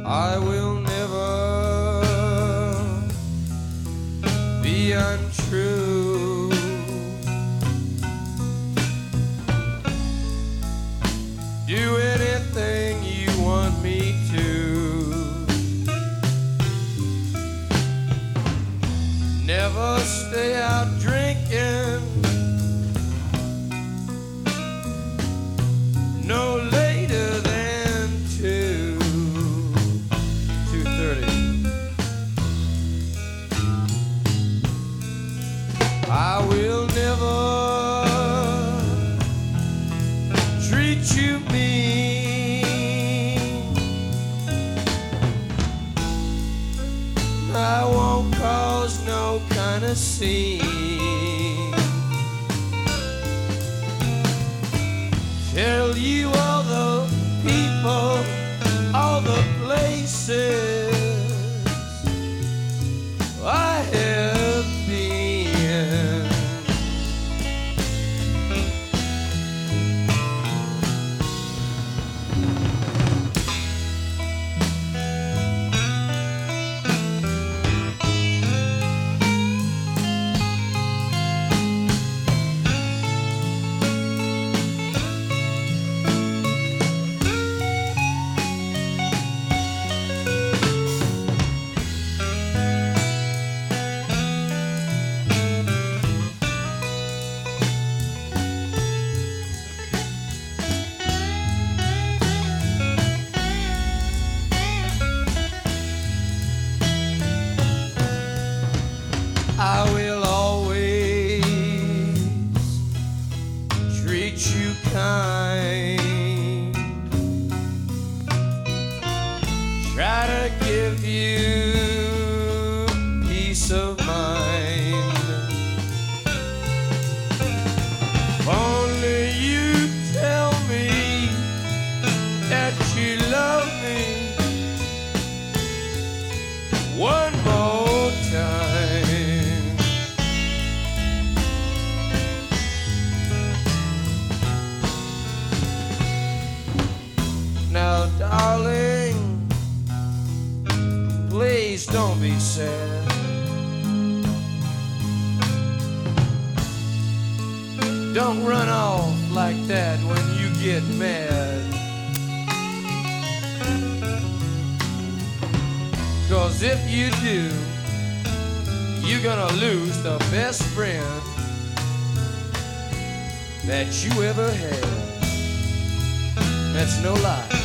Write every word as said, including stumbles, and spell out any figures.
I will never be untrue. Do anything you want me to. Never stay out drinking. No later than two, two thirty. I will never treat you mean. I won't cause no kind of scene. Tell you all the people, all the places I have been. I will always treat you kind. Try to give you peace of mind. Only you tell me that you love me one more time. Now, darling, please don't be sad. Don't run off like that when you get mad. 'Cause if you do, you're gonna lose the best friend that you ever had. That's no lie.